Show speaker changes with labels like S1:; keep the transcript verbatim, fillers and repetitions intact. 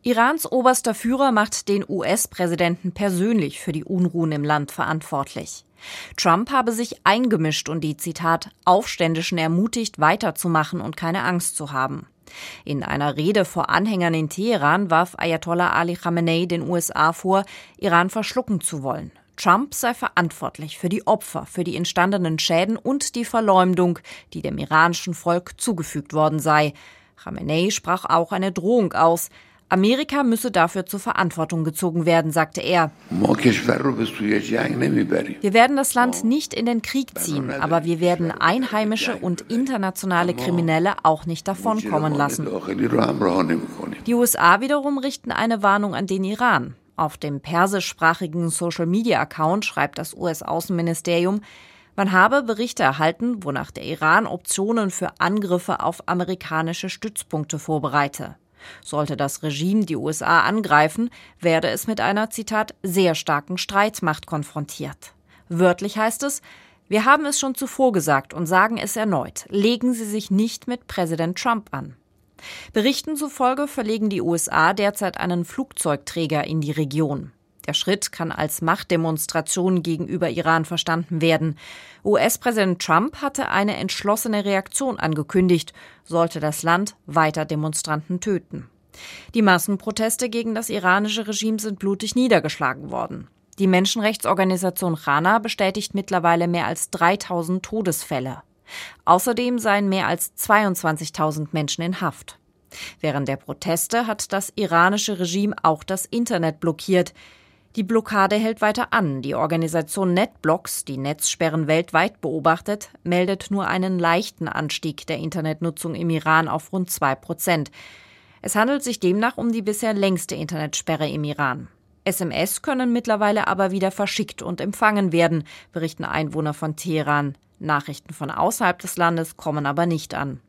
S1: Irans oberster Führer macht den U S-Präsidenten persönlich für die Unruhen im Land verantwortlich. Trump habe sich eingemischt und die, Zitat, Aufständischen ermutigt, weiterzumachen und keine Angst zu haben. In einer Rede vor Anhängern in Teheran warf Ayatollah Ali Khamenei den U S A vor, Iran verschlucken zu wollen. Trump sei verantwortlich für die Opfer, für die entstandenen Schäden und die Verleumdung, die dem iranischen Volk zugefügt worden sei. Khamenei sprach auch eine Drohung aus. Amerika müsse dafür zur Verantwortung gezogen werden, sagte er. Wir werden das Land nicht in den Krieg ziehen, aber wir werden einheimische und internationale Kriminelle auch nicht davonkommen lassen. Die U S A wiederum richten eine Warnung an den Iran. Auf dem persischsprachigen Social-Media-Account schreibt das U S-Außenministerium, man habe Berichte erhalten, wonach der Iran Optionen für Angriffe auf amerikanische Stützpunkte vorbereite. Sollte das Regime die U S A angreifen, werde es mit einer, Zitat, sehr starken Streitmacht konfrontiert. Wörtlich heißt es, wir haben es schon zuvor gesagt und sagen es erneut, legen Sie sich nicht mit Präsident Trump an. Berichten zufolge verlegen die U S A derzeit einen Flugzeugträger in die Region. Der Schritt kann als Machtdemonstration gegenüber Iran verstanden werden. U S-Präsident Trump hatte eine entschlossene Reaktion angekündigt, sollte das Land weiter Demonstranten töten. Die Massenproteste gegen das iranische Regime sind blutig niedergeschlagen worden. Die Menschenrechtsorganisation Rana bestätigt mittlerweile mehr als dreitausend Todesfälle. Außerdem seien mehr als zweiundzwanzigtausend Menschen in Haft. Während der Proteste hat das iranische Regime auch das Internet blockiert. Die Blockade hält weiter an. Die Organisation NetBlocks, die Netzsperren weltweit beobachtet, meldet nur einen leichten Anstieg der Internetnutzung im Iran auf rund zwei Prozent. Es handelt sich demnach um die bisher längste Internetsperre im Iran. S M S können mittlerweile aber wieder verschickt und empfangen werden, berichten Einwohner von Teheran. Nachrichten von außerhalb des Landes kommen aber nicht an.